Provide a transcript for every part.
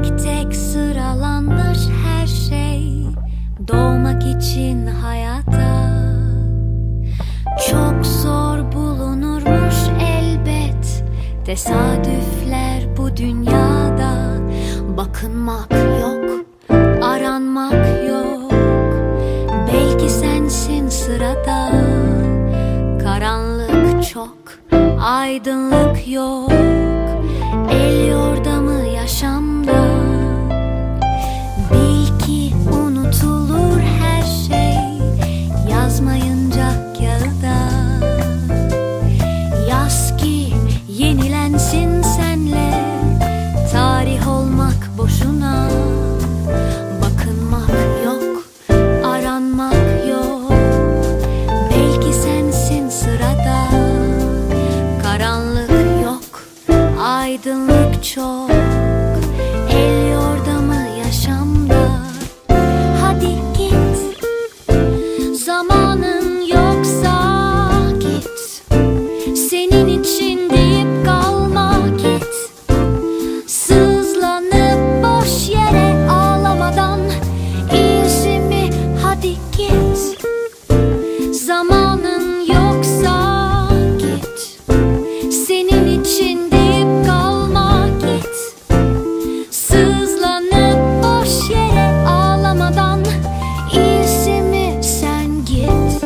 Tek tek sıralanmış her şey, doğmak için hayata. Çok zor bulunurmuş elbet tesadüfler bu dünyada. Bakınmak yok, aranmak yok, belki sensin sırada. Karanlık çok, aydınlık yok, el yordamı yaşamda. Bil ki unutulur her şey, yazmayınca kağıda. Yaz ki yenilensin senle, tarih olmak boşuna. Bakınmak yok, aranmak yok, belki sensin sırada. Karanlık yok, aydınlık çok, el yordamı yaşamda. Hadi git, zamanın yoksa git. Senin için deyip kalma, git. Sızlanıp boş yere ağlamadan, iyisi mi? Hadi git. Zamanın yoksa git. Senin için deyip kalma, git. Sızlanıp boş yere ağlamadan, iyisi mi sen git.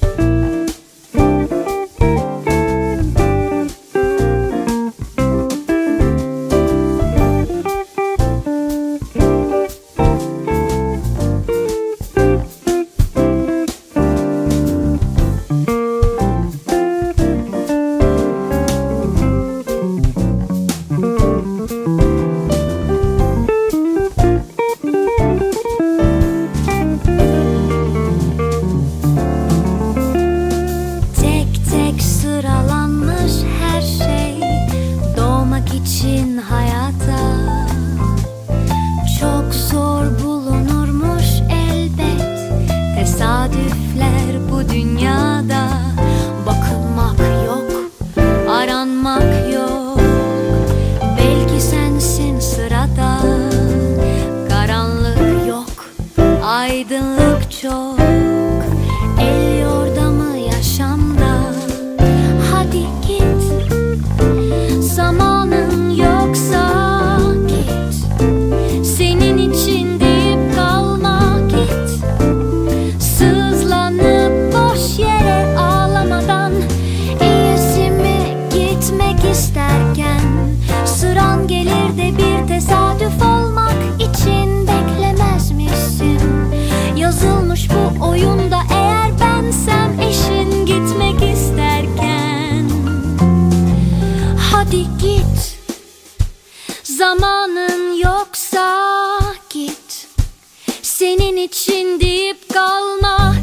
Tek tek sıralanmış her şey, doğmak için hayata. Çok zor bulunurmuş elbet tesadüfler bu dünyada. Bakınmak yok, aranmak yok, belki sensin sırada. Karanlık yok, aydınlık çok, el yordamı yaşamda. Hadi git, zamanın yoksa git. Senin için deyip kalma, git. Sızlanıp boş yere ağlamadan, iyisi mi gitmek isterken? Sıran gelir de bir tesadüf olmak için beklemez misin? Yazılmış bu oyunda, eğer bensem eşin gitmek isterken. Hadi git, zamanın yoksa git. Senin için deyip kalma,